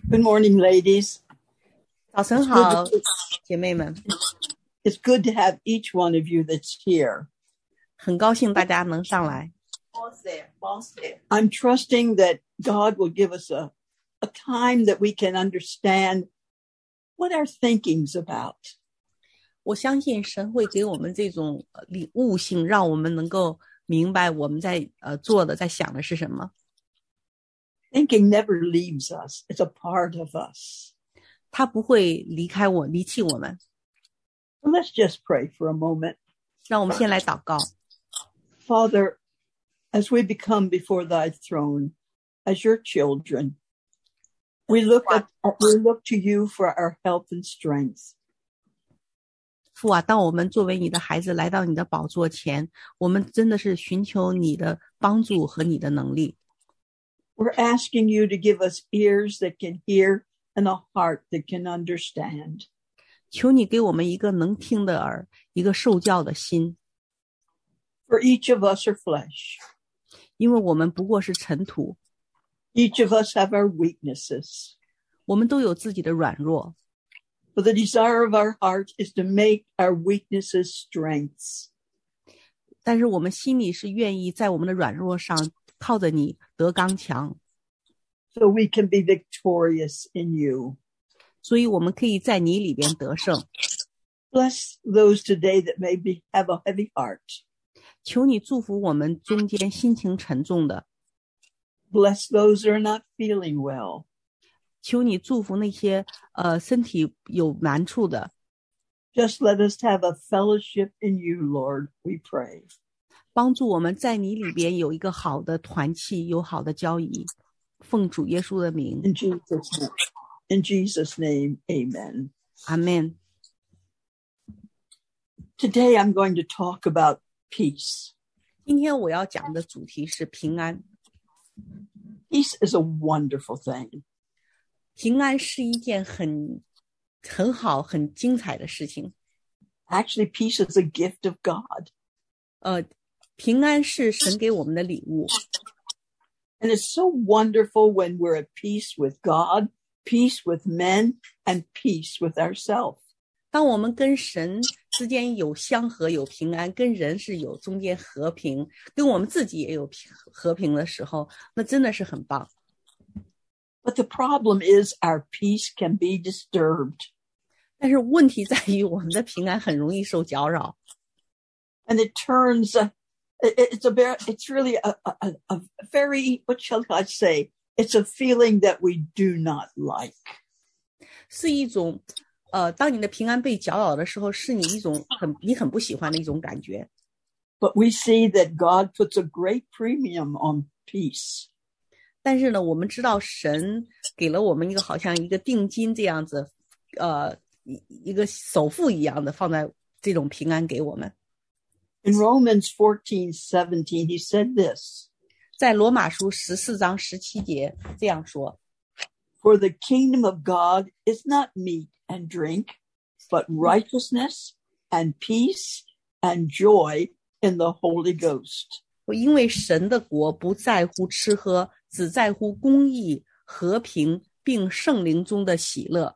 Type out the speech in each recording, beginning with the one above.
Good morning, ladies. 早晨好，姐妹们， It's good to have each one of you that's here. 很高兴大家能上来。 I'm trusting that God will give us a time that we can understand what our thinking's about. 我相信神会给我们这种悟性，让我们能够明白我们在做的、在想的是什么。 Thinking never leaves us. It's a part of us. 他不会离弃我们。 So let's just pray for a moment. 让我们先来祷告。 Father, as we become before thy throne, as your children, we look to you for our help and strength. 父啊，当我们作为你的孩子来到你的宝座前，我们真的是寻求你的帮助和你的能力。 We're asking you to give us ears that can hear and a heart that can understand. 求你给我们一个能听的耳，一个受教的心。 For each of us are flesh. 因为我们不过是尘土， Each of us have our weaknesses. 我们都有自己的软弱。 But the desire of our heart is to make our weaknesses strengths. 但是我们心里是愿意在我们的软弱上靠着你得刚强， So we can be victorious in you. 所以我们可以在你里边得胜。 Bless those today that maybe have a heavy heart. 求你祝福我们中间心情沉重的， Bless those that are not feeling well. 求你祝福那些身体有难处的。 Just let us have a fellowship in you, Lord, we pray. 帮助我们在你里边有一个好的团契，有好的交谊。奉主耶稣的名， In Jesus' name, amen. 阿们。 Today I'm going to talk about peace. 今天我要讲的主题是平安。 Peace is a wonderful thing. 平安是一件很好、很精彩的事情。 Actually, peace is a gift of God. 平安是神给我们的礼物。 And it's so wonderful when we're at peace with God, peace with men, and peace with ourselves. 当我们跟神之间有相合、有平安，跟人是有中间和平，跟我们自己也有和平的时候，那真的是很棒。 But the problem is our peace can be disturbed. 但是问题在于我们的平安很容易受搅扰。 And it turns, it's really a very, what shall I say? It's a feeling that we do not like. 是一种当你的平安被搅扰的时候，是你一种你很不喜欢的一种感觉。 But we see that God puts a great premium on peace. 但是呢，我们知道神给了我们一个好像一个定金这样子，一个首付一样的放在这种平安给我们。 In Romans 14:17, he said this. 在罗马书14章17节这样说。 For the kingdom of God is not meat and drink, but righteousness and peace and joy in the Holy Ghost. 因为神的国不在乎吃喝，只在乎公义、和平，并圣灵中的喜乐。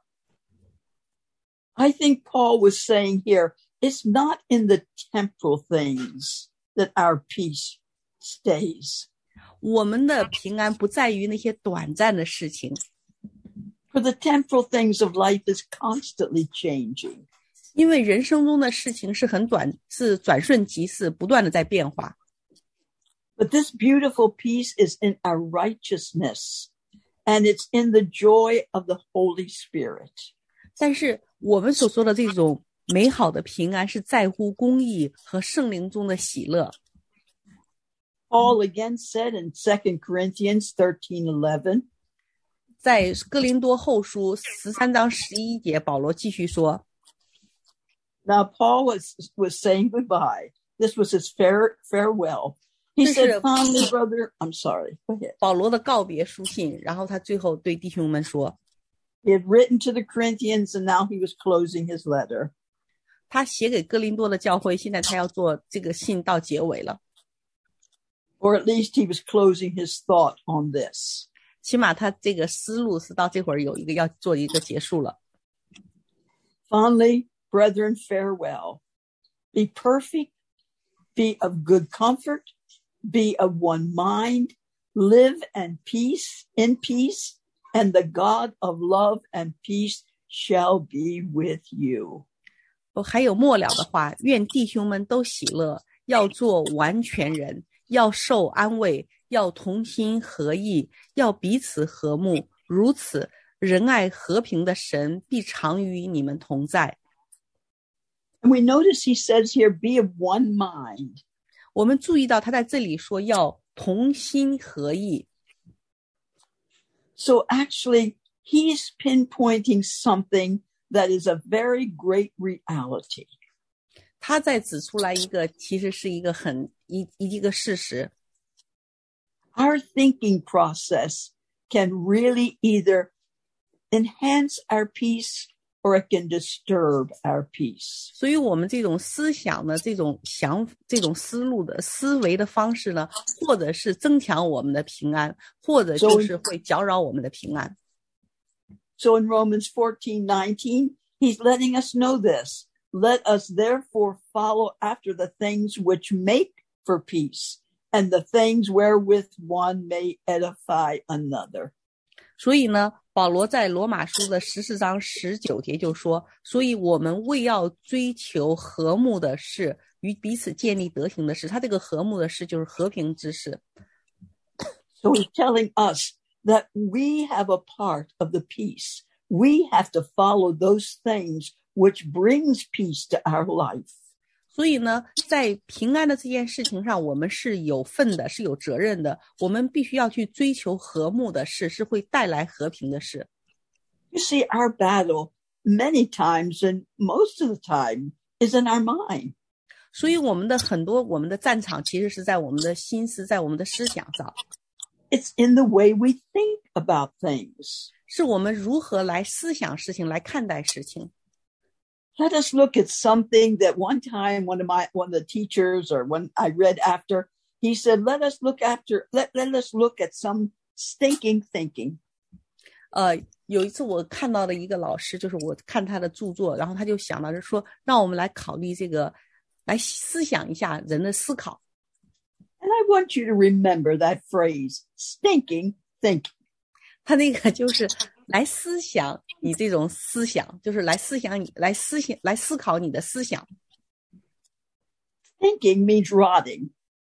I think Paul was saying here, it's not in the temporal things that our peace stays. 我们的平安不在于那些短暂的事情。 For the temporal things of life is constantly changing. 因为人生中的事情是是转瞬即逝，不断的在变化。 But this beautiful peace is in our righteousness, and it's in the joy of the Holy Spirit. 但是我们所说的这种美好的平安是在乎公义和圣灵中的喜乐。 Paul again said in 2 Corinthians 13:11, 在哥林多后书13章11节，保罗继续说。 Now Paul was saying goodbye. This was his farewell. He said, finally, brother, I'm sorry. Go ahead. 保罗的告别书信，然后他最后对弟兄们说。 He had written to the Corinthians, and now he was closing his letter. 他写给哥林多的教会，现在他要做这个信到结尾了。 Or at least he was closing his thought on this. 起码他这个思路是到这会儿有一个要做一个结束了。 Finally, brethren, farewell. Be perfect, be of good comfort, be of one mind, live in peace, and the God of love and peace shall be with you. 还有末了的话，愿弟兄们都喜乐，要做完全人，要受安慰，要同心合意，要彼此和睦，如此仁爱和平的神必常与你们同在。 And we notice he says here, be of one mind. 我们注意到他在这里说要同心合意。 So actually, he's pinpointing something that is a very great reality. 他在指出来一个其实是一个一个事实。 Our thinking process can really either enhance our peace or it can disturb our peace. 所以我们这种思想的这种思路的思维的方式呢，或者是增强我们的平安，或者就是会搅扰我们的平安。 So in Romans 14:19, he's letting us know this. Let us therefore follow after the things which make for peace, and the things wherewith one may edify another. 所以呢，保罗在罗马书的14章19节就说，所以我们为要追求和睦的事，与彼此建立德行的事。他这个和睦的事就是和平之事。 So he's telling us that we have a part of the peace. We have to follow those things which brings peace to our life. 所以呢，在平安的这件事情上，我们是有份的，是有责任的。我们必须要去追求和睦的事，是会带来和平的事。 You see, our battle many times and most of the time is in our mind. 所以我们的战场其实是在我们的心思，在我们的思想上。 It's in the way we think about things. 是我们如何来思想事情，来看待事情。 Let us look at something that one time one of the teachers or when I read after, he said, let us look at some stinking thinking. 有一次我看到了一个老师，就是我看他的著作，然后他就想到说，让我们来考虑这个，来思想一下人的思考。 And I want you to remember that phrase, stinking thinking. 他那个就是来思想你这种思想，就是来思考你的思想。 Stinking means rotting.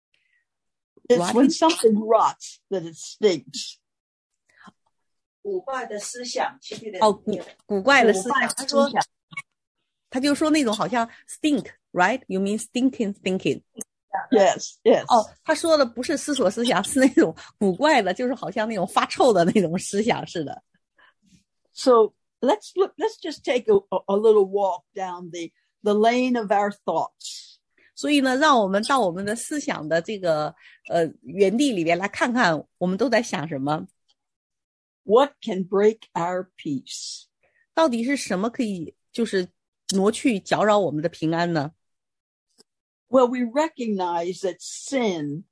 It's when something rots that it stinks. 古怪的思想， 古怪的思想。他就说那种好像 stink, right? You mean stinking thinking? Yes. 他说的不是思索思想，是那种古怪的，就是好像那种发臭的那种思想似的。 So let's just take a little walk down the lane of our thoughts. 所以呢，让我们到我们的思想的这个原地里面来看看，我们都在想什么。 What can break our peace? 到底是什么可以就是挪去搅扰我们的平安呢？ Well, we recognize that sin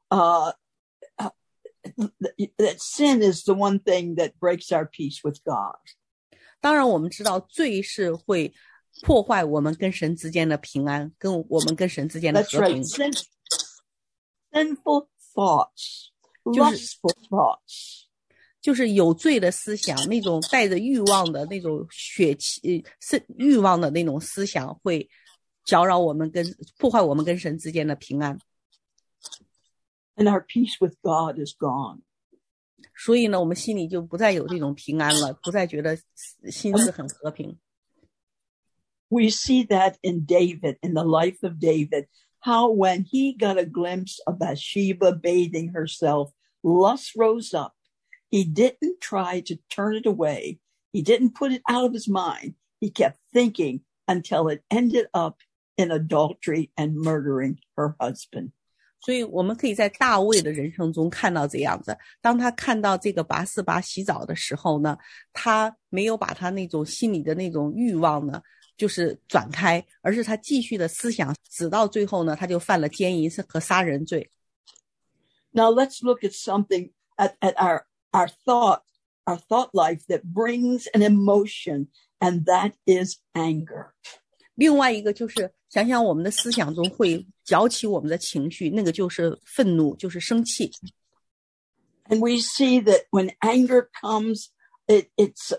is the one thing that breaks our peace with God. 当然我们知道罪是会破坏我们跟神之间的平安，跟我们跟神之间的和平。 That's right. Sinful thoughts, lustful thoughts. 就是有罪的思想，那种带着欲望的那种欲望的那种思想，会搅扰我们破坏我们跟神之间的平安。 And our peace with God is gone. 所以呢，我们心里就不再有这种平安了，不再觉得心思很和平。 We see that in David, in the life of David, how when he got a glimpse of Bathsheba bathing herself, lust rose up. He didn't try to turn it away. He didn't put it out of his mind. He kept thinking until it ended up in adultery and murdering her husband. 所以我们可以在大卫的人生中看到这样子，当他看到这个拔示巴洗澡的时候呢，他没有把他那种心里的那种欲望呢就是转开，而是他继续的思想，直到最后呢他就犯了奸淫和杀人罪。 Now let's look at something at our our thought life that brings an emotion, and that is anger. 另外一个就是想想我们的思想中会搅起我们的情绪，那个就是愤怒，就是生气。 And we see that when anger comes, it's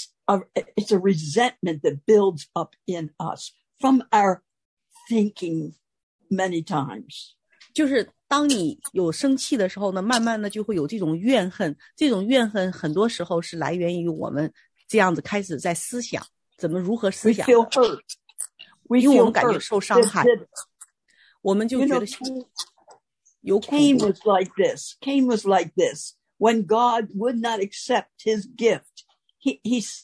a resentment that builds up in us from our thinking many times. 就是当你有生气的时候呢，慢慢的就会有这种怨恨，这种怨恨很多时候是来源于我们这样子开始在思想，如何思想， We feel hurt. 因为我们感觉受伤害，我们就觉得有苦。 Cain was like this. Cain was like this. When God would not accept his gift, he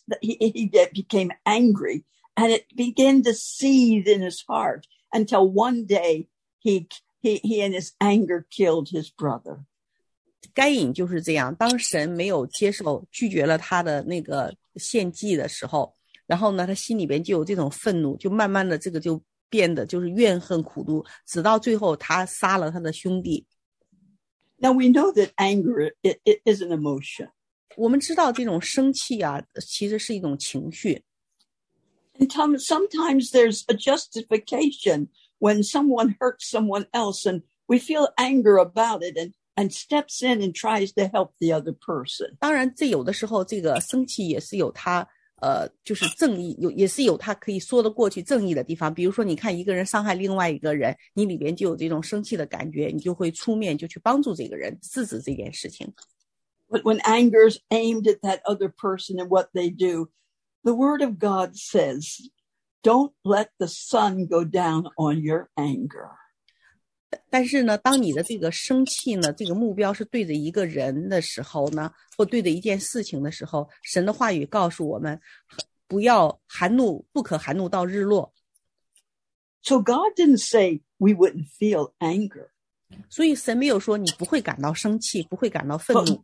became angry, and it began to seethe in his heart until one day he in his anger killed his brother. 该隐就是这样，当神没有拒绝了他的那个献祭的时候，然后呢他心里边就有这种愤怒，就慢慢的这个就变得就是怨恨苦毒，直到最后他杀了他的兄弟。 Now we know that anger it is an emotion. 我们知道这种生气啊其实是一种情绪。 And sometimes there's a justification when someone hurts someone else, and we feel anger about it and steps in and tries to help the other person. 当然这有的时候这个生气也是有它就是正义，也是有他可以说得过去正义的地方。比如说你看一个人伤害另外一个人，你里边就有这种生气的感觉，你就会出面就去帮助这个人制止这件事情。 But when anger is aimed at that other person and what they do, the word of God says, don't let the sun go down on your anger. 但是呢，当你的这个生气呢，这个目标是对着一个人的时候呢，或对着一件事情的时候，神的话语告诉我们，不要含怒，不可含怒到日落。 So God didn't say we wouldn't feel anger. 所以神没有说你不会感到生气，不会感到愤怒。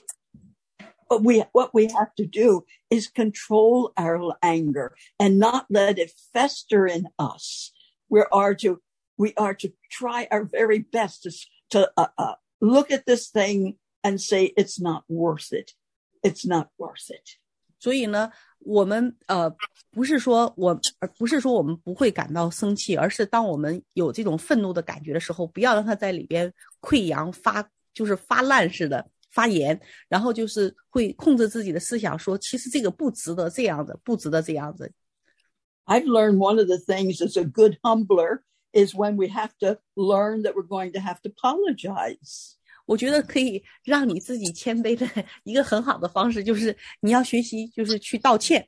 But what we have to do is control our anger and not let it fester in us. We are to try our very best to look at this thing and say it's not worth it. It's not worth it. 所以呢，我们不是说我们不会感到生气，而是当我们有这种愤怒的感觉的时候，不要让它在里边溃疡就是发烂似的发炎，然后就是会控制自己的思想说，其实这个不值得这样子，不值得这样子。 I've learned one of the things that's a good humbler is when we have to learn that we're going to have to apologize. 我觉得可以让你自己谦卑的一个很好的方式，就是你要学习，就是去道歉。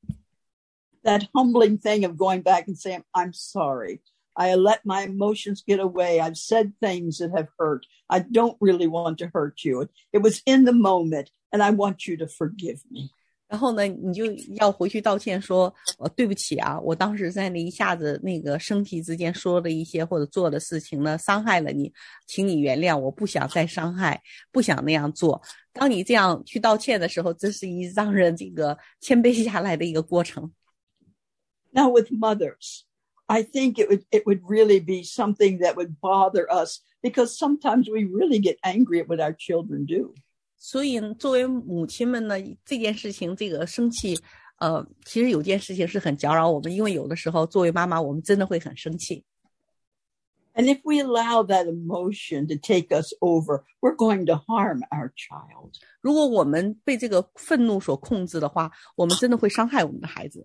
That humbling thing of going back and saying, I'm sorry. I let my emotions get away. I've said things that have hurt. I don't really want to hurt you. It was in the moment, and I want you to forgive me. 然后呢，你就要回去道歉说，对不起啊，我当时在那一下子那个生气之间说的一些或者做的事情呢，伤害了你，请你原谅，我不想再伤害，不想那样做。当你这样去道歉的时候，这是让人这个谦卑下来的一个过程。 Now with mothers, I think it would really be something that would bother us because sometimes we really get angry at what our children do. 所以作为母亲们呢，这件事情这个生气其实有件事情是很搅扰我们，因为有的时候作为妈妈我们真的会很生气。 And if we allow that emotion to take us over, we're going to harm our child. 如果我们被这个愤怒所控制的话，我们真的会伤害我们的孩子。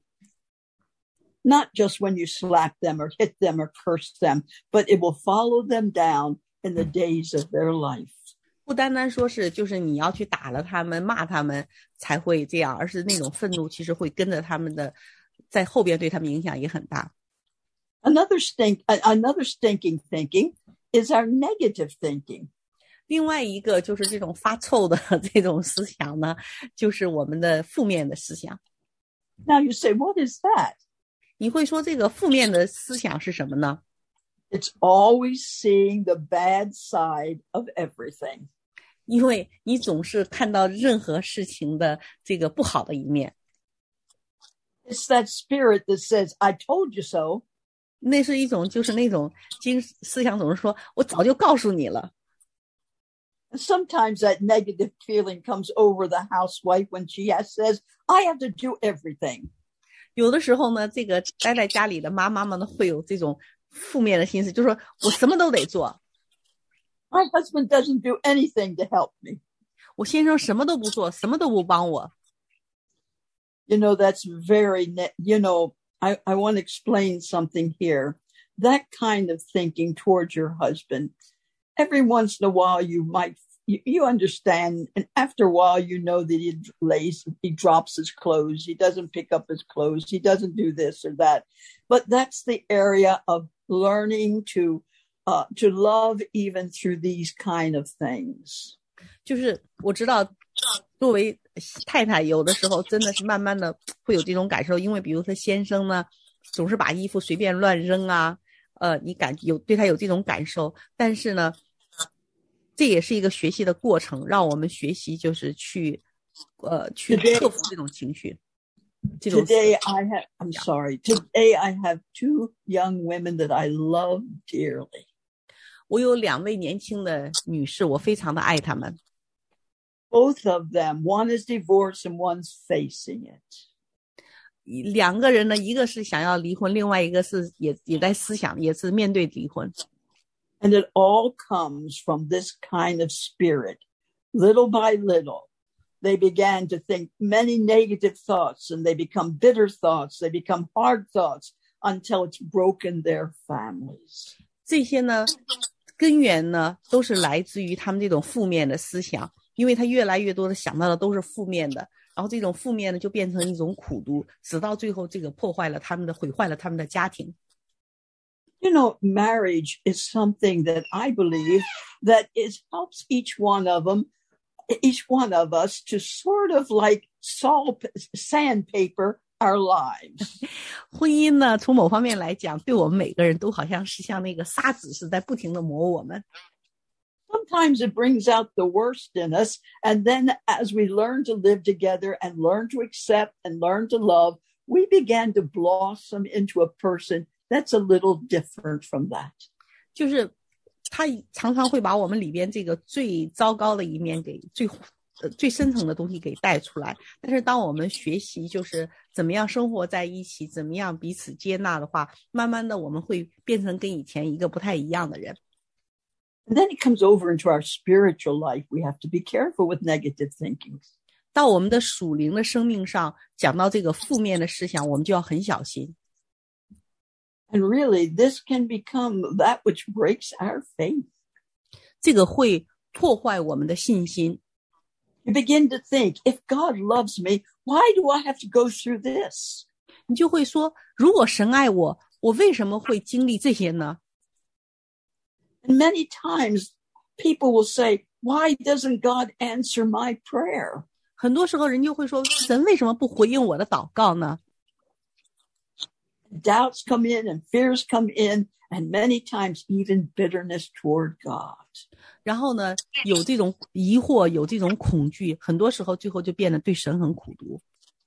Not just when you slap them or hit them or curse them, but it will follow them down in the days of their life. 不单单说是就是你要去打了他们骂他们才会这样，而是那种愤怒其实会跟着他们的在后边对他们影响也很大。 Another stinking thinking is our negative thinking. 另外一个就是这种发臭的这种思想呢，就是我们的负面的思想。 Now you say, what is that? 你会说这个负面的思想是什么呢？ It's always seeing the bad side of everything. 因为你总是看到任何事情的这个不好的一面。 It's that spirit that says, I told you so. 那是一种就是那种思想总是说我早就告诉你了。 Sometimes that negative feeling comes over the housewife when she says, I have to do everything. 有的时候呢，这个待在家里的妈妈们呢，会有这种负面的心思，就是说我什么都得做。 My husband doesn't do anything to help me. 我先生什么都不做，什么都不帮我。 You know, that's I want to explain something here. That kind of thinking towards your husband, every once in a while you understand, and after a while you know that he drops his clothes, he doesn't pick up his clothes, he doesn't do this or that. But that's the area of learning to love even through these kind of things. 就是我知道作为太太有的时候真的是慢慢的会有这种感受，因为比如说先生呢总是把衣服随便乱扔啊，你对他有这种感受，但是呢这也是一个学习的过程，让我们学习就是去克服这种情绪。 Today I have two young women that I love dearly. 我有2位年轻的女士，我非常的爱她们。 Both of them, one is divorced and one's facing it. 2个人呢，一个是想要离婚，另外一个是也在思想，也是面对离婚。 And it all comes from this kind of spirit. Little by little, they began to think many negative thoughts, and they become bitter thoughts. They become hard thoughts until it's broken their families. 这些呢，根源呢，都是来自于他们这种负面的思想，因为他越来越多的想到的都是负面的，然后这种负面呢，就变成一种苦毒，直到最后这个毁坏了他们的家庭。 You know, marriage is something that I believe that helps each one of us to sort of like sandpaper our lives. 婚姻呢，从某方面来讲，对我们每个人都好像是像那个砂纸似的，在不停的磨我们。 Sometimes it brings out the worst in us, and then as we learn to live together and learn to accept and learn to love, we began to blossom into a person that's a little different from that. 就是他常常会把我们里边这个最糟糕的一面给最深层的东西给带出来，但是当我们学习就是怎么样生活在一起，怎么样彼此接纳的话，慢慢的我们会变成跟以前一个不太一样的人。 And then it comes over into our spiritual life. We have to be careful with negative thinking. 到我们的属灵的生命上，讲到这个负面的思想，我们就要很小心。 And really, this can become that which breaks our faith. 这个会破坏我们的信心。 You begin to think, if God loves me, why do I have to go through this? 你就会说，如果神爱我，我为什么会经历这些呢？ And many times people will say, why doesn't God answer my prayer? 很多时候人就会说，神为什么不回应我的祷告呢？ Doubts come in and fears come in, and many times even bitterness toward God. 然后呢，有这种疑惑，有这种恐惧，很多时候最后就变得对神很苦毒。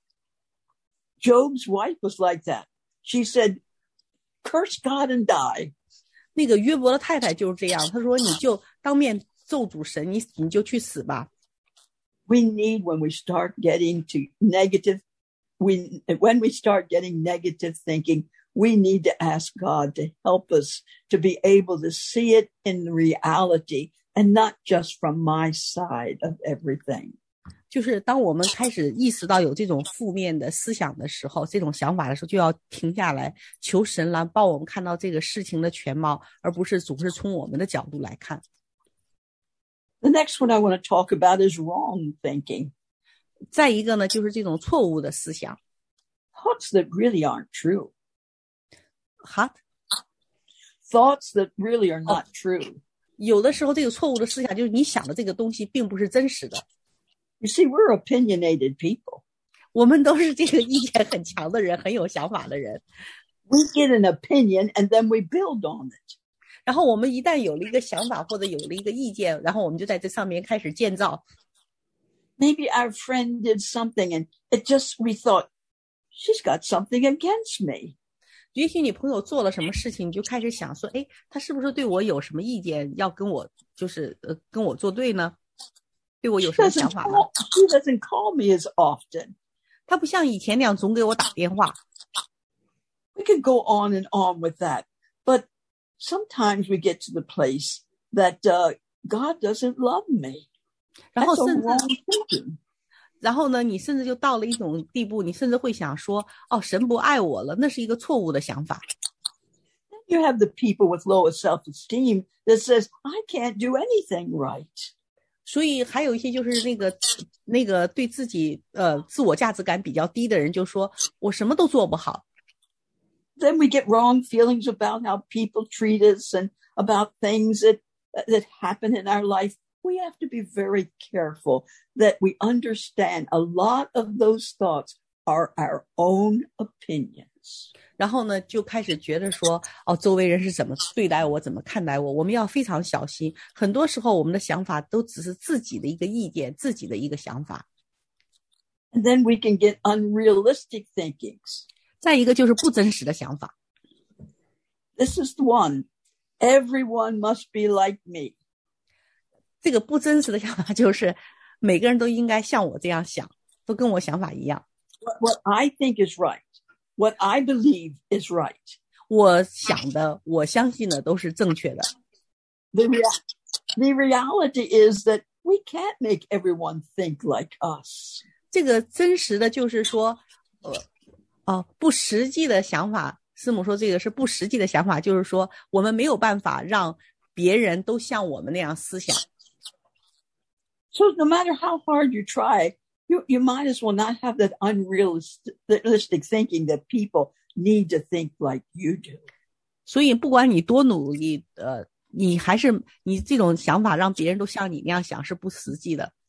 Job's wife was like that. She said, curse God and die. 那个约伯的太太就是这样，她说你就当面咒诅神，你就去死吧。 We need when we start getting negative thinking, we need to ask God to help us to be able to see it in reality and not just from my side of everything. 就是当我们开始意识到有这种负面的思想的时候，这种想法的时候，就要停下来，求神来帮我们看到这个事情的全貌，而不是总是从我们的角度来看。 The next one I want to talk about is wrong thinking. 再一个呢，就是这种错误的思想。 Thoughts that really aren't true. What? Thoughts that really are not true. 有的时候这个错误的思想就是你想的这个东西并不是真实的。 You see, we're opinionated people. 我们都是这个意见很强的人，很有想法的人。 We get an opinion and then we build on it. 然后我们一旦有了一个想法或者有了一个意见，然后我们就在这上面开始建造。 Maybe our friend did something and we thought, she's got something against me. 也许你朋友做了什么事情，你就开始想说，他是不是对我有什么意见，要跟我跟我作对呢？ 对我有什么想法呢？ She doesn't call me as often. 他不像以前那样总给我打电话。 We could go on and on with that. But sometimes we get to the place that God doesn't love me. 然后 That's a 甚至 wrong thinking. 然后呢，你甚至就到了一种地步，你甚至会想说，哦，神不爱我了，那是一个错误的想法。 You have the people with lower self-esteem that says, I can't do anything right. 所以还有一些就是那个对自己自我价值感比较低的人就说，我什么都做不好。 Then we get wrong feelings about how people treat us and about things that happen in our life. We have to be very careful that we understand a lot of those thoughts are our own opinions. 然后呢，就开始觉得说，哦，周围人是怎么对待我，怎么看待我，我们要非常小心。很多时候，我们的想法都只是自己的一个意见，自己的一个想法。 And then we can get unrealistic thinkings. 再一个就是不真实的想法。 This is the one. Everyone must be like me. 这个不真实的想法就是每个人都应该像我这样想，都跟我想法一样。 What I think is right. What I believe is right. 我想的，我相信的都是正确的。 The reality is that we can't make everyone think like us. 这个真实的就是说，不实际的想法，师母说这个是不实际的想法，就是说我们没有办法让别人都像我们那样思想。 So no matter how hard you try, you might as well not have that unrealistic thinking that people need to think like you do. 所以不管你多努力，你还是你这种想法让别人都像你那样想是不实际的。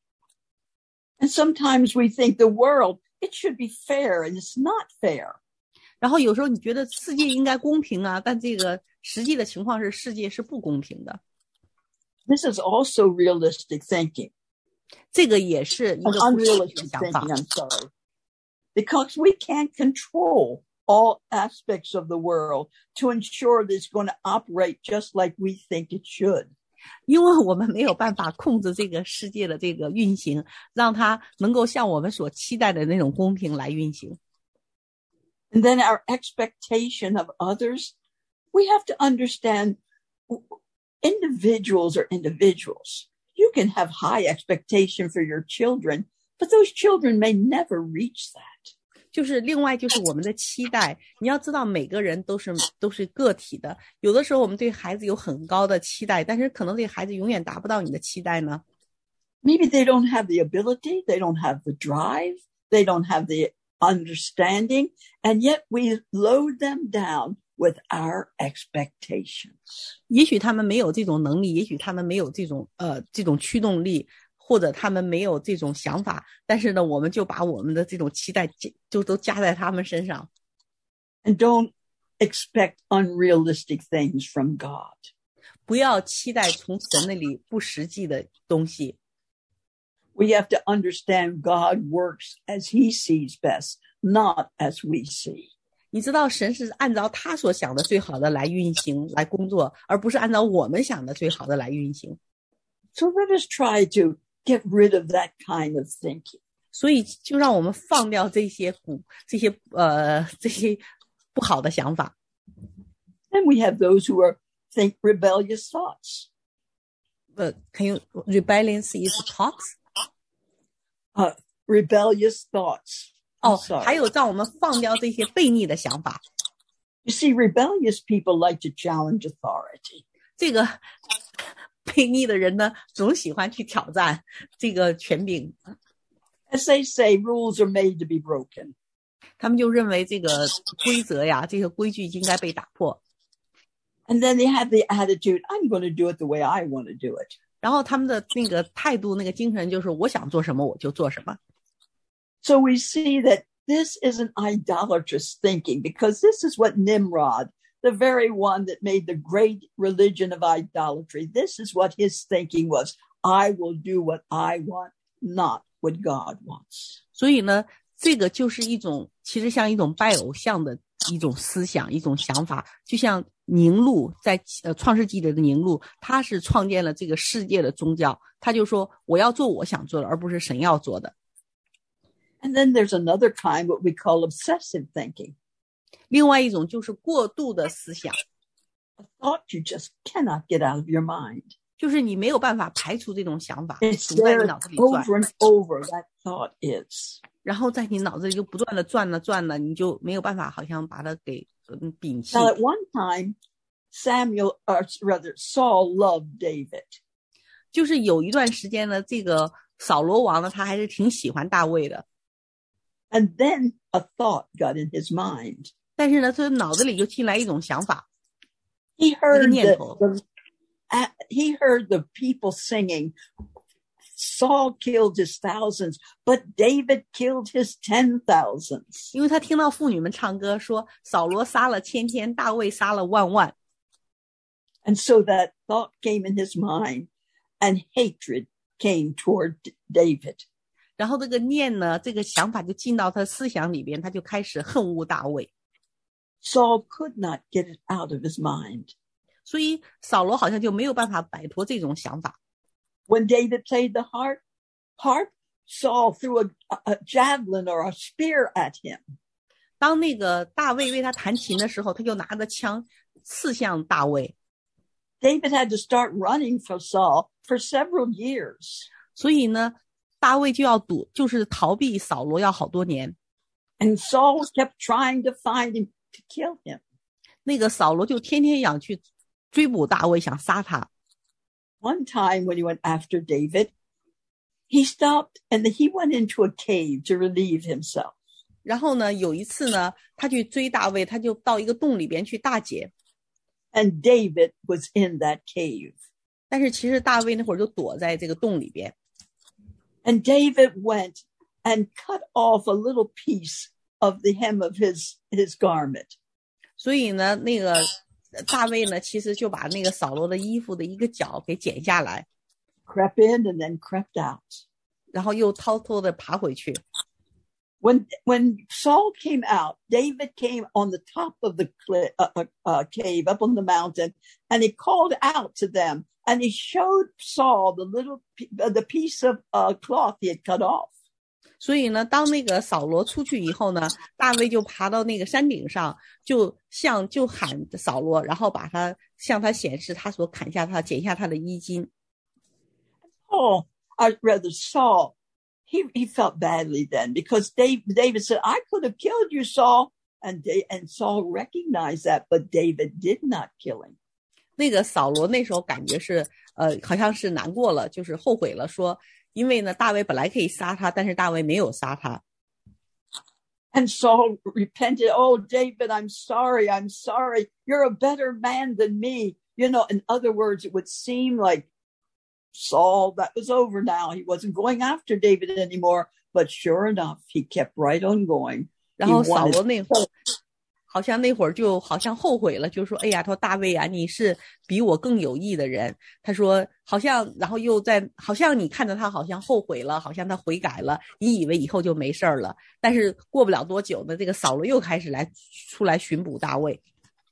And sometimes we think the world, it should be fair, and it's not fair. 然后有时候你觉得世界应该公平啊，但这个实际的情况是世界是不公平的。 This is also realistic thinking. 这个也是一个不实际的 Unrealistic 想法。 thinking, I'm sorry. Because we can't control all aspects of the world to ensure that it's going to operate just like we think it should. 因为我们没有办法控制这个世界的这个运行，让它能够像我们所期待的那种公平来运行。 And then our expectation of others, we have to understand individuals are individuals. You can have high expectation for your children, but those children may never reach that. 就是另外就是我们的期待，你要知道每个人都是个体的，有的时候我们对孩子有很高的期待，但是可能这个孩子永远达不到你的期待呢。 Maybe they don't have the ability, they don't have the drive, they don't have the understanding, and yet we load them down with our expectations. 也许他们没有这种能力，也许他们没有这种驱动力，或者他们没有这种想法，但是呢，我们就把我们的这种期待就都加在他们身上。 And don't expect unrealistic things from God. 不要期待从神那里不实际的东西。 We have to understand God works as he sees best, not as we see. 你知道神是按照他所想的最好的来运行来工作，而不是按照我们想的最好的来运行。 So let us try to get rid of that kind of thinking. 所以就让我们放掉这些不好的想法。 Then we have those who think rebellious thoughts. Can you rebellious is thoughts? Rebellious thoughts. 还有让我们放掉这些悖逆的想法。 You see, rebellious people like to challenge authority. 这个悖逆的人呢，总喜欢去挑战这个权柄。 As they say, rules are made to be broken. 他们就认为这个规则呀，这个规矩应该被打破。 And then they have the attitude, I'm going to do it the way I want to do it. 然后他们的那个态度、那个精神就是我想做什么我就做什么。 So we see that this is an idolatrous thinking, because this is what Nimrod, the very one that made the great religion of idolatry, this is what his thinking was. I will do what I want, not what God wants. 所以呢，这个就是一种其实像一种拜偶像的一种思想，一种想法。就像宁录在创世纪里的宁录，他是创建了这个世界的宗教，他就说我要做我想做的，而不是神要做的。 And then there's another kind, what we call obsessive thinking. 另外一种就是过度的思想， A thought you just cannot get out of your mind. 就是你没有办法排除这种想法， It's 总在你 there 脑子里转， over and over, that thought is. 然后在你脑子里就不断的转了，你就没有办法好像把它给摒弃。 Now, at one time, Saul loved David. 就是有一段时间呢，这个扫罗王呢，他还是挺喜欢大卫的。 And then a thought got in his mind. 但是呢，他脑子里就进来一种想法， He heard 念头。 he heard the people singing, Saul killed his thousands, but David killed his 10,000s. 因为他听到妇女们唱歌说，扫罗杀了千，大卫杀了万。 And so that thought came in his mind, and hatred came toward David. 然后这个念呢，这个想法就进到他思想里边，他就开始恨恶大卫。 Saul could not get it out of his mind. 所以扫罗好像就没有办法摆脱这种想法。 When David played the harp, Saul threw a javelin or a spear at him. 当那个大卫为他弹琴的时候，他就拿着枪刺向大卫。 David had to start running from Saul for several years. 所以呢，大卫就要就是逃避扫罗要好多年。 And Saul kept trying to find him to kill him. 那个扫罗就天天想去追捕大卫，想杀他。 One time when he went after David, he stopped and he went into a cave to relieve himself. 然后呢，有一次呢，他去追大卫，他就到一个洞里边去大解。 And David was in that cave. 但是其实大卫那会儿就躲在这个洞里边。 And David went and cut off a little piece of the hem of his garment. 所以呢，那个大卫呢，其实就把那个扫罗的衣服的一个角给剪下来， Crept in and then crept out. 然后又偷偷的爬回去。 When Saul came out, David came on the top of the cave up on the mountain, and he called out to them, and he showed Saul the piece of cloth he had cut off. 所以呢，当那个扫罗出去以后呢，大卫就爬到那个山顶上，就喊扫罗，然后向他显示他所剪下他的衣襟。 Saul, he felt badly then because David said, I could have killed you, Saul. And Saul recognized that, but David did not kill him. 那个扫罗那时候感觉是好像是难过了，就是后悔了，说因为呢大卫本来可以杀他，但是大卫没有杀他。 And Saul repented. Oh, David, I'm sorry. You're a better man than me. You know, in other words, it would seem like Saul, that was over now. He wasn't going after David anymore. But sure enough, he kept right on going. 然后扫罗那会儿好像那会儿就好像后悔了，就说哎呀，他说大卫啊，你是比我更有义的人。他说好像，然后好像你看着他好像后悔了，好像他悔改了，你以为以后就没事了。但是过不了多久呢，这个扫罗又开始出来寻捕大卫。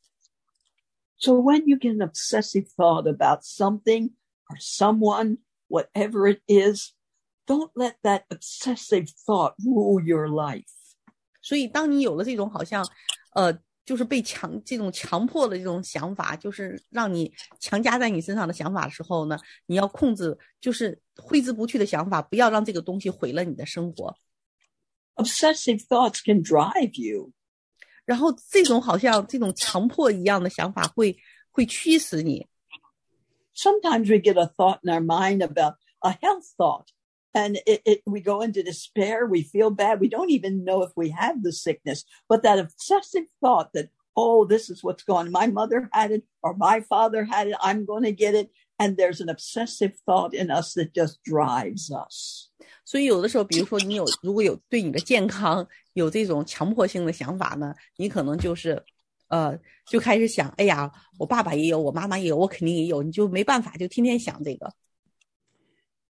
So when you get an obsessive thought about something or someone, whatever it is, don't let that obsessive thought rule your life. 所以当你有了这种好像就是被这种强迫的这种想法，就是让你强加在你身上的想法的时候呢，你要控制，就是挥之不去的想法，不要让这个东西毁了你的生活。 Obsessive thoughts can drive you. 然后这种好像这种强迫一样的想法会驱使你。 Sometimes we get a thought in our mind about a health thought, and we go into despair. We feel bad. We don't even know if we have the sickness. But that obsessive thought that, oh, this is what's going on. My mother had it or my father had it. I'm going to get it. And there's an obsessive thought in us that just drives us. 所以有的时候，比如说如果有对你的健康有这种强迫性的想法呢，你可能就是就开始想，哎呀，我爸爸也有，我妈妈也有，我肯定也有，你就没办法，就天天想这个。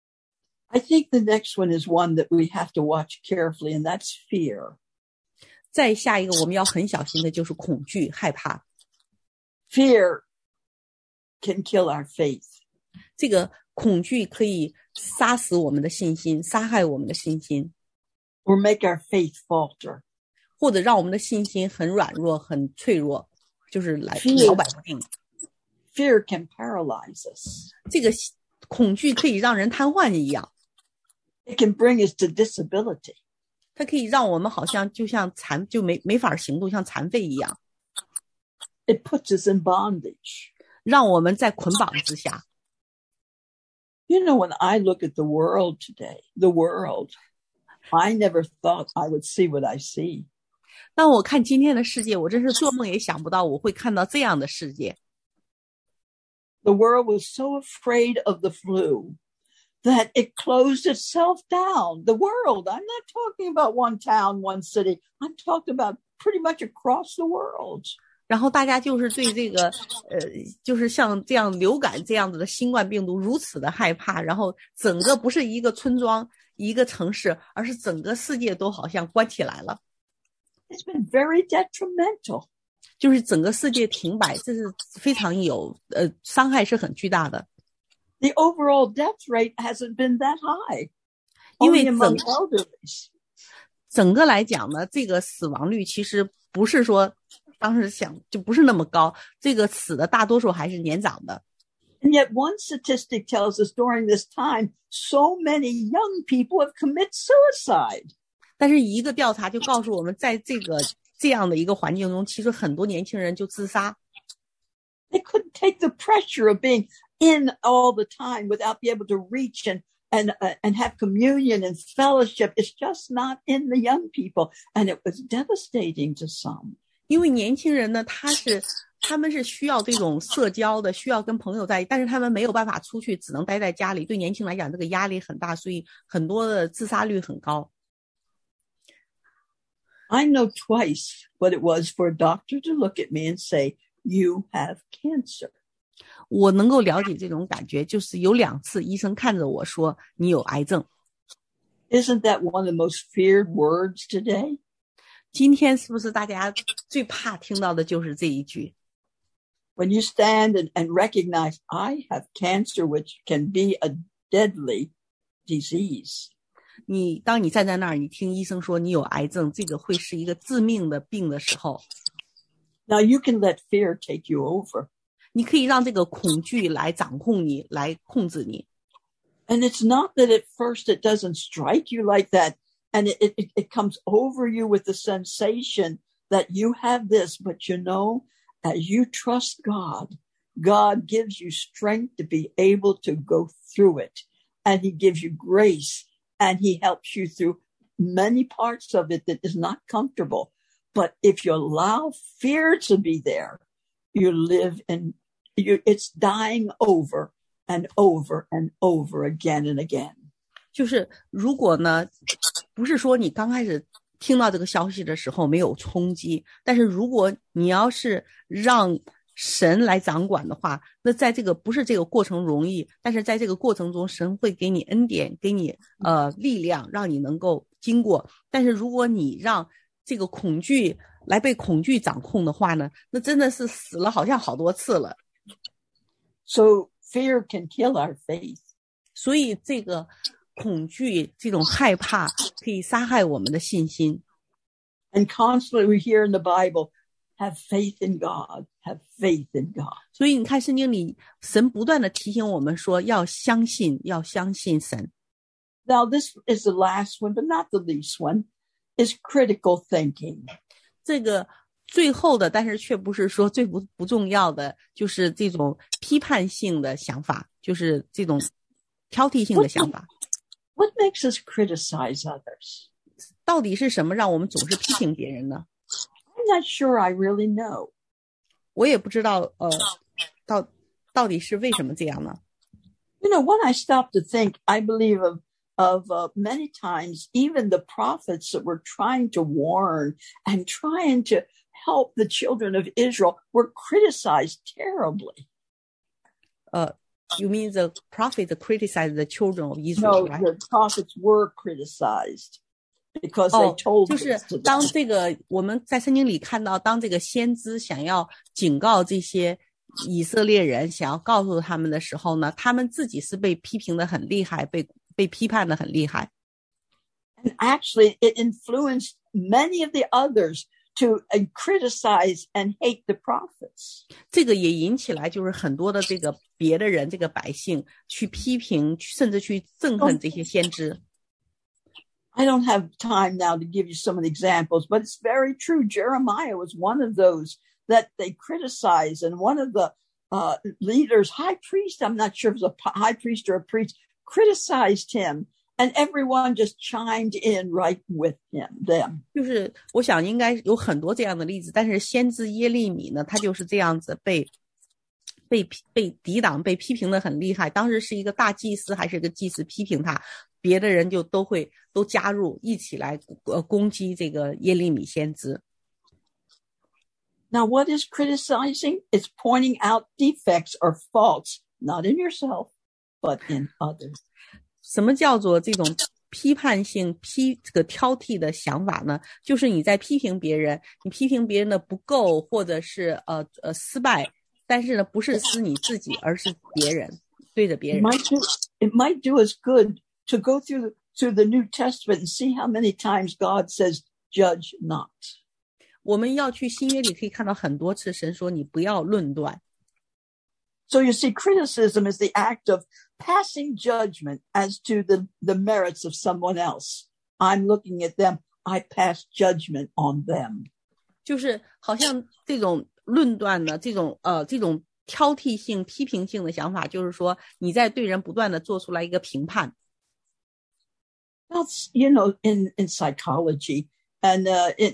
I think the next one is one that we have to watch carefully, and that's fear. 再下一个我们要很小心的就是恐惧、害怕。 Fear can kill our faith. 这个恐惧可以杀死我们的信心，杀害我们的信心， or make our faith falter. 或者让我们的信心很软弱、很脆弱，就是摇摆不定。 Fear can paralyze us. 这个恐惧可以让人瘫痪一样， It can bring us to disability. 它可以让我们好像就像没法行动，像残废一样。 It puts us in bondage. 让我们在捆绑之下。 You know, when I look at the world today, I never thought I would see what I see. 当我看今天的世界，我真是做梦也想不到我会看到这样的世界。 The world was so afraid of the flu that it closed itself down. The world, I'm not talking about one town, one city. I'm talking about pretty much across the world. 然后大家就是对这个就是像这样流感这样子的新冠病毒如此的害怕，然后整个不是一个村庄一个城市，而是整个世界都好像关起来了。 It's been very detrimental. 就是整个世界停摆，这是非常有伤害是很巨大的。 The overall death rate hasn't been that high. 因为 Only among elderlies. 整个来讲呢，这个死亡率其实不是说当时想就不是那么高，这个死的大多数还是年长的。 And yet one statistic tells us during this time, so many young people have committed suicide. 但是一个调查就告诉我们，在这样的一个环境中，其实很多年轻人就自杀。 They couldn't take the pressure of being in all the time without being able to reach and have communion and fellowship. It's just not in the young people. And it was devastating to some. 因为年轻人呢，他们是需要这种社交的，需要跟朋友在一起，但是他们没有办法出去，只能待在家里。对年轻人来讲，这个压力很大，所以很多的自杀率很高。 I know twice what it was for a doctor to look at me and say, "You have cancer." 我能够了解这种感觉，就是有2次医生看着我说你有癌症。 Isn't that one of the most feared words today? 今天是不是大家最怕听到的就是这一句？ When you stand and recognize, I have cancer, which can be a deadly disease. 当你站在那儿，你听医生说你有癌症，这个会是一个致命的病的时候， Now you can let fear take you over. 你可以让这个恐惧来掌控你，来控制你。 And it's not that at first it doesn't strike you like that, and it comes over you with the sensation that you have this, but you know, as you trust God, God gives you strength to be able to go through it. And he gives you grace, and he helps you through many parts of it that is not comfortable. But if you allow fear to be there, you live it's dying over and over and over again and again. 就是如果呢，不是说你刚开始听到这个消息的时候没有冲击，但是如果你要是让神来掌管的话，那在这个不是这个过程容易，但是在这个过程中，神会给你恩典，给你力量，让你能够经过。但是如果你让这个恐惧来被恐惧掌控的话呢，那真的是死了好像好多次了。 So fear can kill our faith. 所以这个恐惧，这种害怕可以杀害我们的信心。 And constantly we hear in the Bible, have faith in God, have faith in God. 所以你看圣经里，神不断的提醒我们说，要相信神。 Now this is the last one, but not the least one, is critical thinking. 这个最后的，但是却不是说最不重要的，就是这种批判性的想法，就是这种挑剔性的想法。 What makes us criticize others? 到底是什么让我们总是批评别人呢？ I'm not sure I really know. 我也不知道，到底是为什么这样呢？ You know, when I stop to think, I believe of many times, even the prophets that were trying to warn and trying to help the children of Israel were criticized terribly. You mean the prophets criticized the children of Israel, No, right? the prophets were criticized. because they told 就是 this to 当 them. 这个我们在圣经里看到，当这个先知想要警告这些以色列人，想要告诉他们的时候呢，他们自己是被批评的很厉害，被批判的很厉害。 And actually, it influenced many of the others to criticize and hate the prophets. 这个也引起来就是很多的这个别的人，这个百姓去批评，甚至去憎恨这些先知。 I don't have time now to give you some of the examples, but it's very true. Jeremiah was one of those that they criticized, and one of the leaders, high priest, I'm not sure if it was a high priest or a priest, criticized him, and everyone just chimed in right with them. 就是我想应该有很多这样的例子，但是先知耶利米呢，他就是这样子被抵挡、被批评的很厉害。当时是一个大祭司还是一个祭司批评他，别的人就都加入一起来攻击这个耶利米先知。 Now, what is criticizing? It's pointing out defects or faults, not in yourself, but in others. 什么叫做这种批判性这个挑剔的想法呢？就是你在批评别人，你批评别人的不够或者是失败，但是呢不是撕你自己，而是别人，对着别人。 It might do us good to go through the New Testament and see how many times God says, "Judge not." 我们要去新约里可以看到很多次神说你不要论断。 So you see, criticism is the act of passing judgment as to the merits of someone else. I'm looking at them. I pass judgment on them. 就是好像这种论断呢，这种挑剔性、批评性的想法，就是说你在对人不断的做出来一个评判。 That's, you know, in psychology and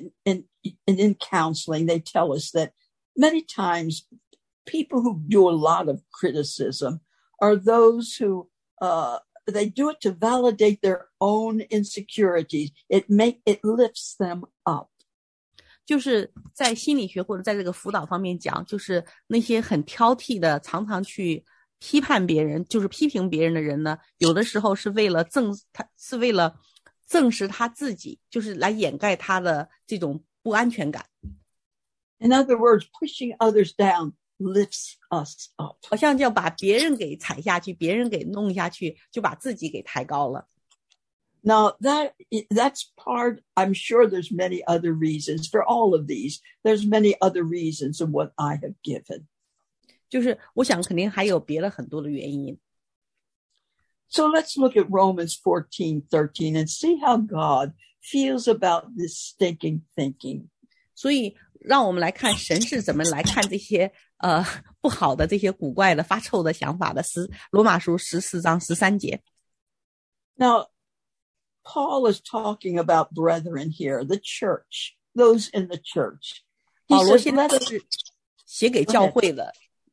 in counseling, they tell us that many times people who do a lot of criticism are those who they do it to validate their own insecurities. It lifts them up. 就是在心理学或者在这个辅导方面讲，就是那些很挑剔的，常常去批判别人，就是批评别人的人呢，有的时候是为了证实他自己，就是来掩盖他的这种不安全感。 In other words, pushing others down lifts us up. 好像就要把别人给踩下去，别人给弄下去，就把自己给抬高了。 Now that's part, I'm sure there's many other reasons for all of these. There's many other reasons of what I have given. 就是我想肯定还有别的很多的原因。 So let's look at Romans 14:13 and see how God feels about this stinking thinking. 所以让我们来看神是怎么来看这些不好的这些古怪的发臭的想法的。罗马书14章13节。 Now, Paul is talking about brethren here, the church, those in the church. 保罗现在是写给教会的。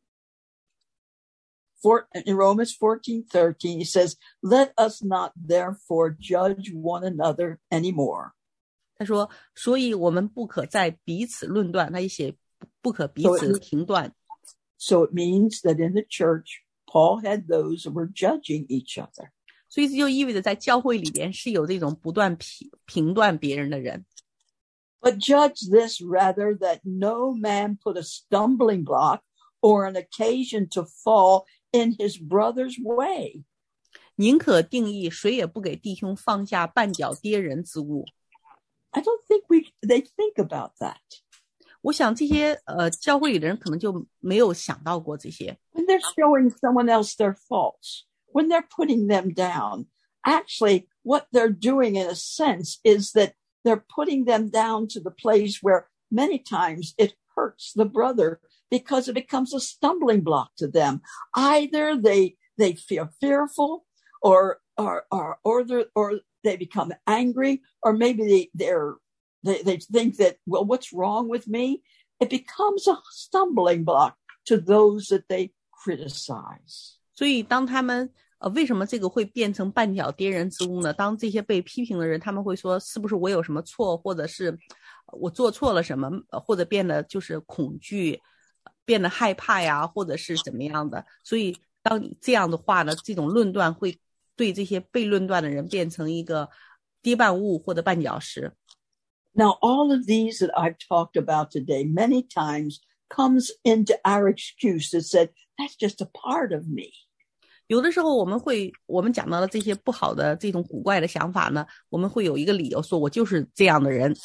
In Romans 14:13, he says, "Let us not therefore judge one another anymore." 他说，所以我们不可再彼此论断。他也写不可彼此评断。 So it means that in the church, Paul had those who were judging each other. 所以这就意味着在教会里边是有这种不断评断别人的人。 But judge this rather that no man put a stumbling block or an occasion to fall in his brother's way. 宁可定义谁也不给弟兄放下绊脚跌人之物。 I don't think they think about that. 我想这些教会里的人可能就没有想到过这些。 When they're showing someone else their faults, when they're putting them down, actually what they're doing in a sense is that they're putting them down to the place where many times it hurts the brother because it becomes a stumbling block to them. Either they feel fearful or they become angry, or maybe they think that, well, what's wrong with me? It becomes a stumbling block to those that they criticize. 所以当他们为什么这个会变成绊脚跌人之物呢？当这些被批评的人，他们会说是不是我有什么错，或者是我做错了什么，或者变得就是恐惧，变得害怕呀，或者是怎么样的。所以当你这样的话呢，这种论断会对这些被论断的人变成一个跌绊物或者绊脚石。 Now, all of these that I've talked about today many times comes into our excuse that said, that's just a part of me. 有的时候我们讲到了这些不好的这种古怪的想法呢，我们会有一个理由说我就是这样的人。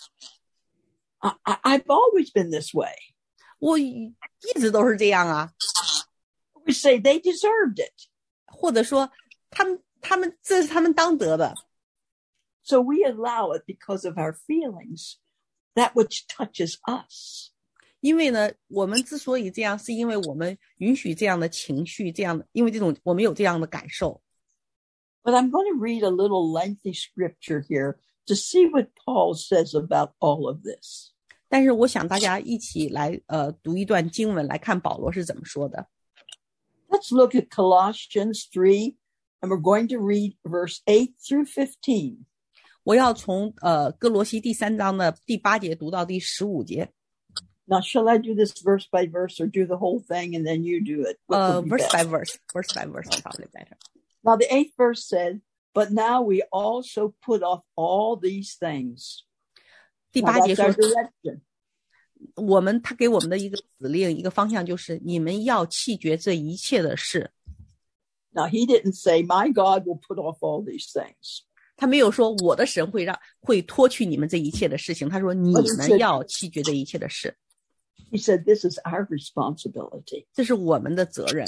I've always been this way. 我一直都是这样啊。 We say they deserved it. 或者说他们这是他们当得的。 So we allow it because of our feelings, that which touches us. 因为呢，我们之所以这样，是因为我们允许这样的情绪，这样的，因为我们有这样的感受。 But I'm going to read a little lengthy scripture here to see what Paul says about all of this. 但是我想大家一起来读一段经文，来看保罗是怎么说的。 Let's look at Colossians 3, and we're going to read verse 8 through 15. 我要从哥罗西第3章的第8节读到第15节。 Now, shall I do this verse by verse or do the whole thing and then you do it? Verse by verse is probably better. Now, the 8th verse said, but now we also put off all these things. 第8节说， direction. 他给我们的一个指令，一个方向就是你们要弃绝这一切的事。 Now, he didn't say, my God will put off all these things. 他没有说我的神会脱去你们这一切的事情，他说你们要弃绝这一切的事。 He said, this is our responsibility. 这是我们的责任。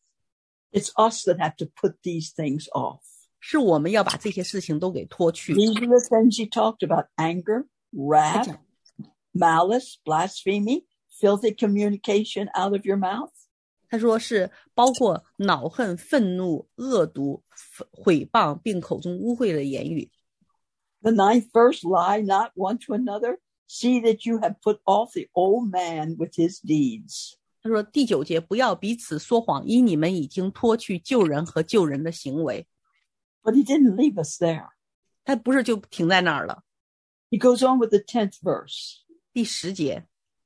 It's us that have to put these things off. 是我们要把这些事情都给脱去。 These are the things he talked about: anger, wrath, malice, blasphemy, filthy communication out of your mouth. 他说是包括恼恨、愤怒、恶毒、毁谤，并口中污秽的言语。 The 9th verse, lie not one to another. See that you have put off the old man with his deeds. 他说第9节，不要彼此说谎，因你们已经脱去救人和救人的行为。 But he didn't leave us there. 他不是就停在那儿了。 He goes on with the 10th verse. 第10节，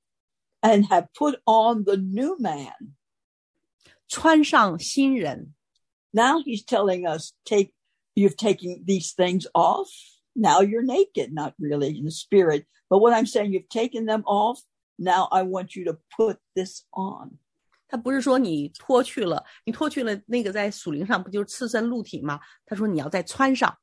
And have put on the new man. 穿上新人。 Now he's telling us, you've taken these things off. Now you're naked, not really in the spirit. But what I'm saying, you've taken them off. Now I want you to put this on. 他不是说你脱去了那个在属灵上不就是赤身露体吗？他说你要再穿上。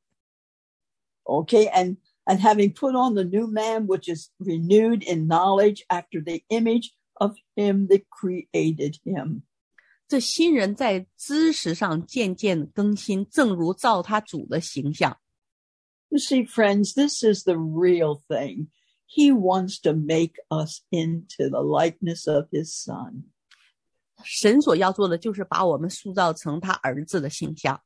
Okay, and having put on the new man, which is renewed in knowledge after the image of him that created him. 这新人在知识上渐渐更新，正如照他主的形象。 You see, friends, this is the real thing. He wants to make us into the likeness of his son. 神所要做的就是把我们塑造成他儿子的形象。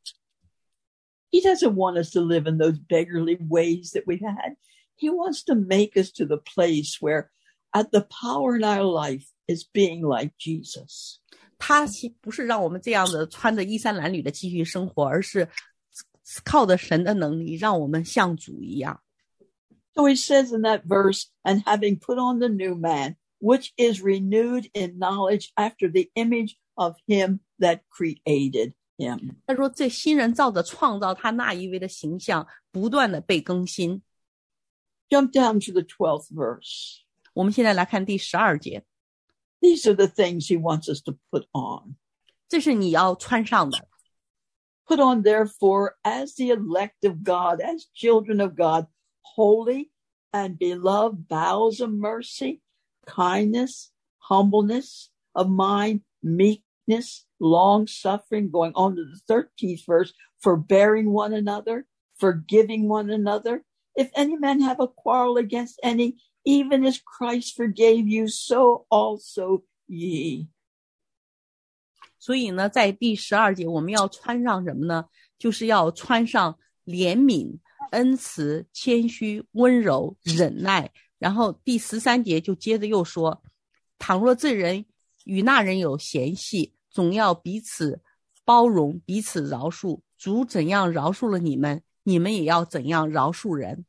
He doesn't want us to live in those beggarly ways that we've had. He wants to make us to the place where the power in our life is being like Jesus. 他不是让我们这样的穿着衣衫褴褛的继续生活，而是靠着神的能力让我们像主一样。 So he says in that verse, and having put on the new man, which is renewed in knowledge after the image of him that created him. 他说这新人照着创造他那一位的形象不断的被更新。 Jump down to the 12th verse. 我们现在来看第12节。 These are the things he wants us to put on. 这是你要穿上的。 Put on, therefore, as the elect of God, as children of God, holy and beloved, bowels of mercy, kindness, humbleness of mind, meekness, long-suffering, going on to the 13th verse, forbearing one another, forgiving one another. If any man have a quarrel against any, even as Christ forgave you, so also ye. 所以呢，在第12节我们要穿上什么呢？就是要穿上怜悯、恩慈、谦虚、温柔、忍耐。然后第13节就接着又说，倘若这人与那人有嫌隙，总要彼此包容，彼此饶恕。主怎样饶恕了你们，你们也要怎样饶恕人。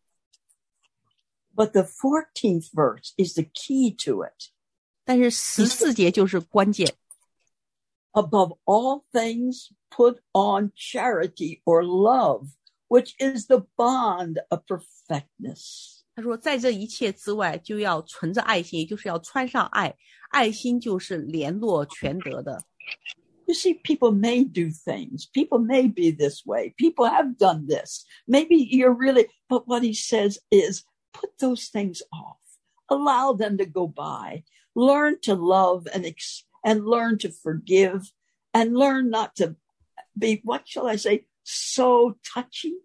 But the 14th verse is the key to it. 但是14节就是关键。 Above all things, put on charity or love, which is the bond of perfectness. 他说在这一切之外就要存着爱心，也就是要穿上爱，爱心就是联络全德的。 You see, people may do things. People may be this way. People have done this. Maybe you're really, but what he says is put those things off. Allow them to go by. Learn to love and learn to forgive and learn not to be, what shall I say, so touchy.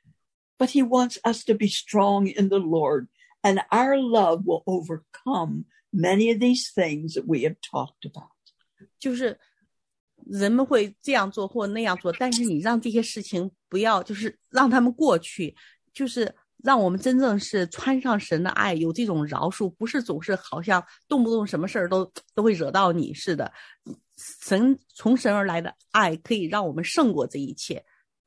But he wants us to be strong in the Lord, and our love will overcome many of these things that we have talked about. 就是人们会这样做或那样做，但是你让这些事情不要，就是让他们过去，就是让我们真正是穿上神的爱，有这种饶恕，不是总是好像动不动什么事儿都会惹到你似的。从神而来的爱可以让我们胜过这一切。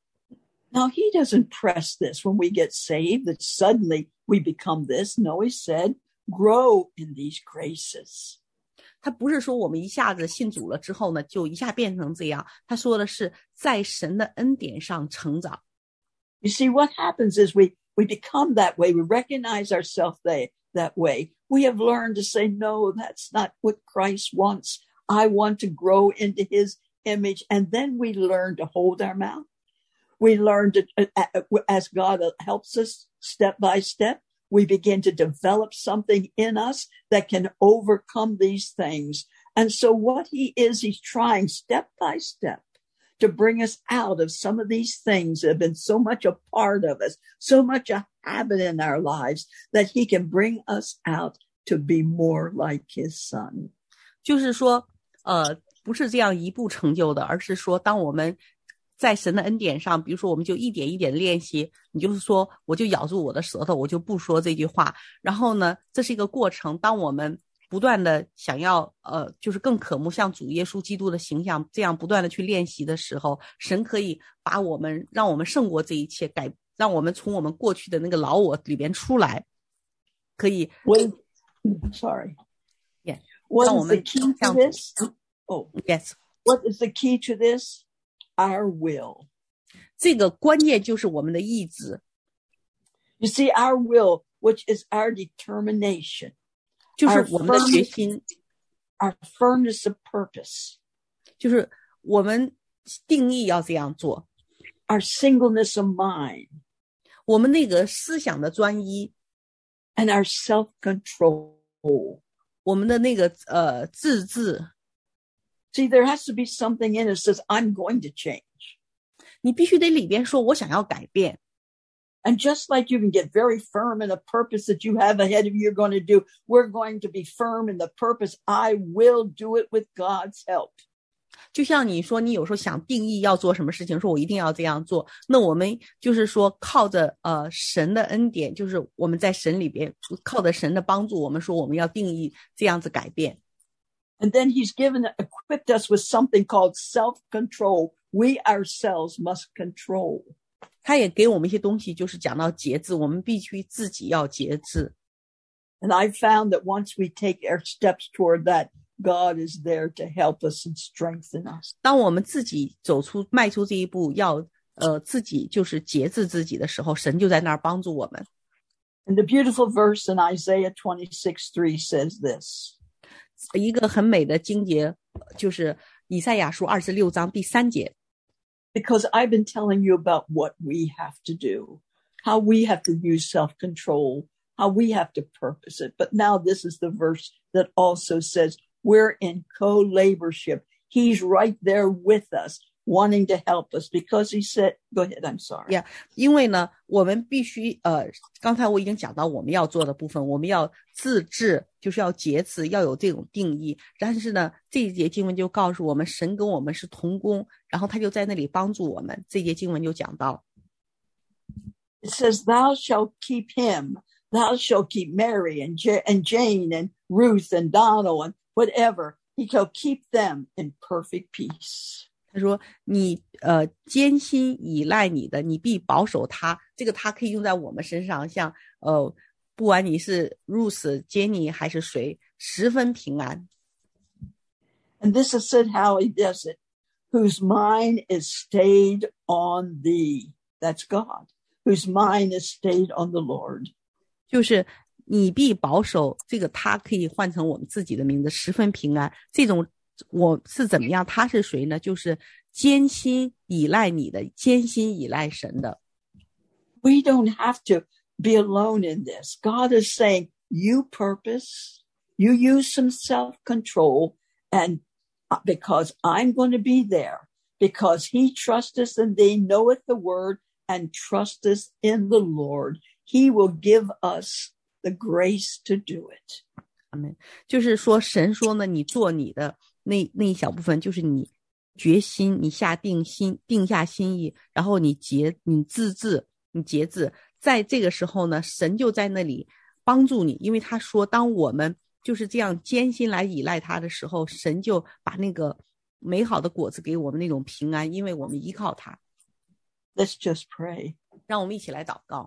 Now, he doesn't press this when we get saved, that suddenly we become this. No, he said, grow in these graces. 他不是说我们一下子信主了之后呢，就一下变成这样。他说的是在神的恩典上成长。 You see, what happens is we become that way. We recognize ourselves that way. We have learned to say, no, that's not what Christ wants. I want to grow into his image. And then we learn to hold our mouth. We learn to, as God helps us step by step, we begin to develop something in us that can overcome these things. And so what he's trying step by step to bring us out of some of these things that have been so much a part of us, so much a habit in our lives, that he can bring us out to be more like his son. 就是说，不是这样一步成就的，而是说，当我们在神的恩典上，比如说我们就一点一点练习，你就是说我就咬住我的舌头，我就不说这句话，然后呢这是一个过程，当我们不断的想要就是更渴慕像主耶稣基督的形象，这样不断的去练习的时候，神可以把我们让我们胜过这一切，让我们从我们过去的那个老我里边出来，可以 Sorry. Yeah. What is the key to this? Oh, yes. What is the key to this? Our will. 这个关键就是我们的意志。 You see, our will, which is our determination, 就是我们的决心 our firmness of purpose, 就是我们定义要这样做 our singleness of mind, 我们那个思想的专一 and our self-control. 我们的那个自制 See, there has to be something in us that says, I'm going to change. 你必须得里边说我想要改变。 And just like you can get very firm in a purpose that you have ahead of you you're going to do, we're going to be firm in the purpose. I will do it with God's help. 就像你说你有时候想定义要做什么事情，说我一定要这样做，那我们就是说靠着神的恩典，就是我们在神里边靠着神的帮助，我们说我们要定义这样子改变。 And then he's equipped us with something called self-control. We ourselves must control. 他也给我们一些东西，就是讲到节制，我们必须自己要节制。 And I found that once we take our steps toward that, God is there to help us and strengthen us. 当我们自己迈出这一步，要自己就是节制自己的时候，神就在那儿帮助我们。 And the beautiful verse in Isaiah 26:3 says this. 一个很美的经节，就是以赛亚书26章第3节。 Because I've been telling you about what we have to do, how we have to use self-control, how we have to purpose it. But now this is the verse that also says we're in co-laborship. He's right there with us, wanting to help us, because he said, go ahead, I'm sorry. Yeah, 因为呢，我们必须刚才我已经讲到我们要做的部分，我们要自制，就是要节制，要有这种定义。但是呢，这一节经文就告诉我们，神跟我们是同工，然后他就在那里帮助我们。这节经文就讲到 It says, thou shalt keep him, thou shalt keep Mary and Jane and Ruth and Donald and whatever. He shall keep them in perfect peace. 他说你艰辛依赖你的，你必保守他。这个他可以用在我们身上，像不管你是 Ruth、Jenny 还是谁，十分平安。 And this is said how he does it, whose mind is stayed on thee. that's God, whose mind is stayed on the Lord. 就是你必保守，这个他可以换成我们自己的名字，十分平安。这种我是怎么样？他是谁呢？就是艰辛依赖你的，艰辛依赖神的。 We don't have to be alone in this. God is saying, you purpose, you use some self-control, and because I'm going to be there, because he trusteth in thee, knoweth the word, and trusteth in the Lord, he will give us the grace to do it. 阿们。就是说神说呢，你做你的那一小部分，就是你决心，你定下心意，然后你节制，在这个时候呢，神就在那里帮助你，因为他说当我们就是这样艰辛来依赖他的时候，神就把那个美好的果子给我们，那种平安，因为我们依靠他。 Let's just pray. 让我们一起来祷告。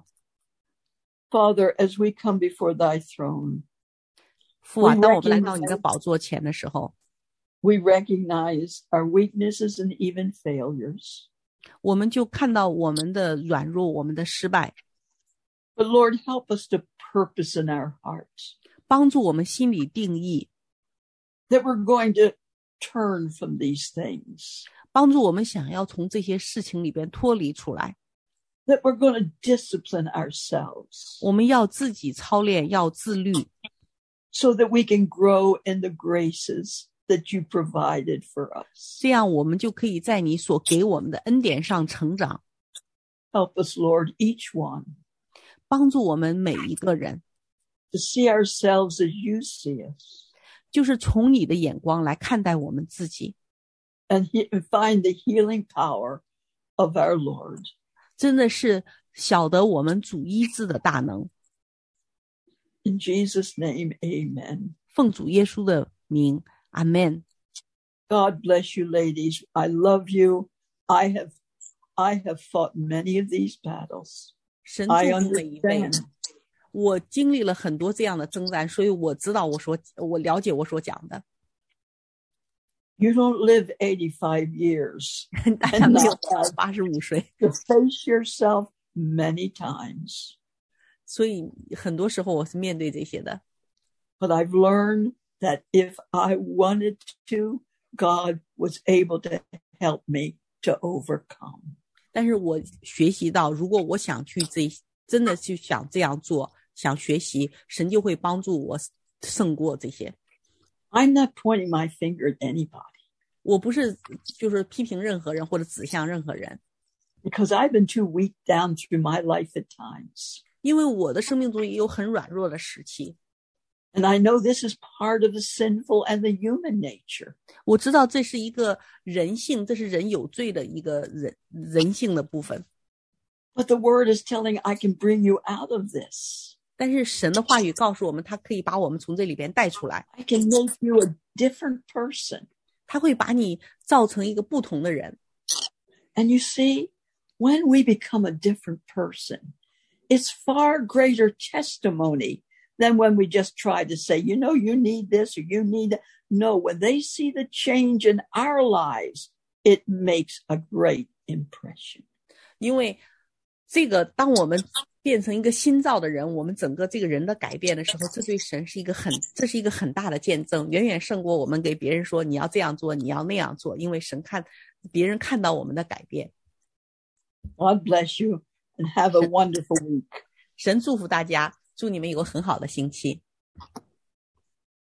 Father, as we come before thy throne, 父啊，当我们来到你的宝座前的时候， we recognize our weaknesses and even failures. 我们就看到我们的软弱，我们的失败。 But Lord, help us to purpose in our hearts 帮助我们心里定义， that we're going to turn from these things, 帮助我们想要从这些事情里边脱离出来。 that we're going to discipline ourselves 我们要自己操练，要自律， so that we can grow in the graces that you provided for us. 这样我们就可以在你所给我们的恩典上成长。 Help us, Lord, each one 帮助我们每一个人， to see ourselves as you see us 就是从你的眼光来看待我们自己， and find the healing power of our Lord. 真的是晓得我们主医治的大能。 In Jesus' name, amen. 奉主耶稣的名，阿们。 God bless you, ladies. I love you. I have fought many of these battles. 神祝 I 福每一位。 understand. 我经历了很多这样的征战，所以我知道我了解我所讲的。 You don't live 85 years 大家没有到85岁， to face yourself many times. 所以很多时候我是面对这些的。 But I've learned that if I wanted to, God was able to help me to overcome. 但是我学习到，如果我想去真的去想这样做，想学习，神就会帮助我胜过这些。 I'm not pointing my finger at anybody 我不是就是批评任何人或者指向任何人， because I've been too weak down through my life at times. 因为我的生命中也有很软弱的时期。 And I know this is part of the sinful and the human nature. 我知道这是一个人性，这是人有罪的一个人性的部分。 But the word is telling I can bring you out of this. 但是神的话语告诉我们，他可以把我们从这里边带出来， I can make you a different person. 他会把你造成一个不同的人。 And you see, when we become a different person, it's far greater testimony than when we just try to say, you know, you need this or you need that. No, when they see the change in our lives, it makes a great impression. 因为这个当我们变成一个新造的人，我们整个这个人的改变的时候，这对神是这是一个很大的见证，远远胜过我们给别人说你要这样做，你要那样做，因为别人看到我们的改变。 God bless you and have a wonderful week. 神祝福大家，祝你们有个很好的星期。